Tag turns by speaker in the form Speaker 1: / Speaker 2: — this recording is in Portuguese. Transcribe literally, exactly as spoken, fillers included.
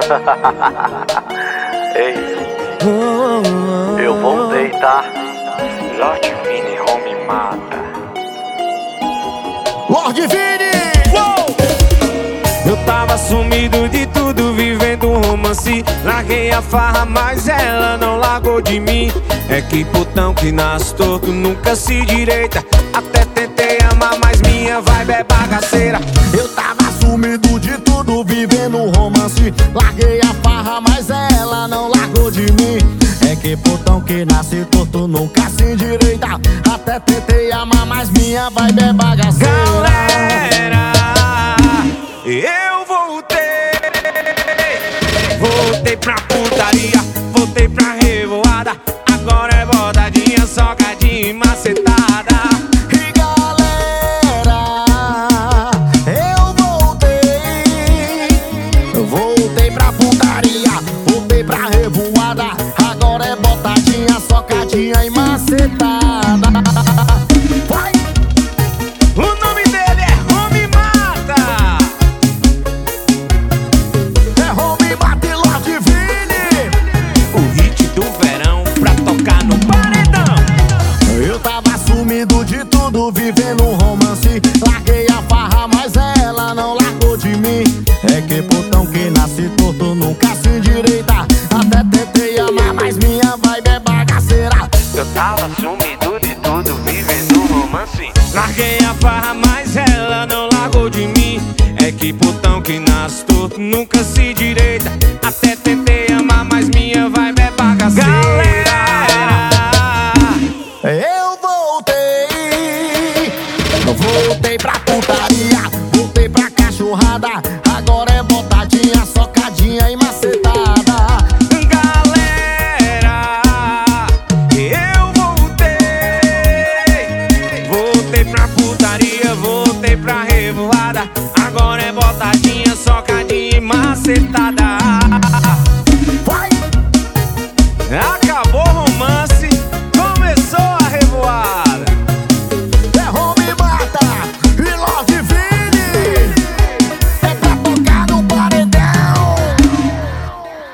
Speaker 1: Ei, eu voltei, tá?
Speaker 2: Lord Vini, home mata.
Speaker 3: Lord Vini!
Speaker 4: Eu tava sumido de tudo, vivendo um romance. Larguei a farra, mas ela não largou de mim. É que putão que nasce torto nunca se direita. Até tentei amar, mas minha vibe é bagaceira.
Speaker 3: Eu tava sumido de tudo, vivendo um romance. Larguei a farra, mas ela não largou de mim. É que putão que nasce torto nunca se endireita. Até tentei amar, mas minha vibe é bagaceira.
Speaker 4: Galera, eu voltei. Voltei pra putaria, voltei pra revoada. Agora é botadinha, socadinha e macetada.
Speaker 3: E galera, eu voltei. Eu voltei pra putaria, voltei pra revoada. Agora é botadinha, socadinha e macetada. Vai!
Speaker 4: O nome dele é Home Mata.
Speaker 3: É Home Mata e Lord Vini.
Speaker 4: O hit do verão pra tocar no paredão.
Speaker 3: Eu tava sumido de tudo, vivendo um romance. Larguei a farra, mas ela não largou de mim. É que putão que nasce torto nunca se endireita. Até tentei amar, mas minha vibe é bagaceira.
Speaker 2: Eu tava sumido de tudo, vivendo um romance.
Speaker 4: Larguei a farra, mas ela não largou de mim. É que putão que nasce torto nunca se direita. Até tentei amar, mas minha vibe é bagaceira.
Speaker 3: Eu voltei. Eu voltei pra putaria, voltei pra cachorrada. Agora é botadinha, socadinha e macetada.
Speaker 4: Galera, eu voltei. Voltei pra putaria, voltei pra revoada. Agora é botadinha, socadinha e macetada.
Speaker 3: Vai!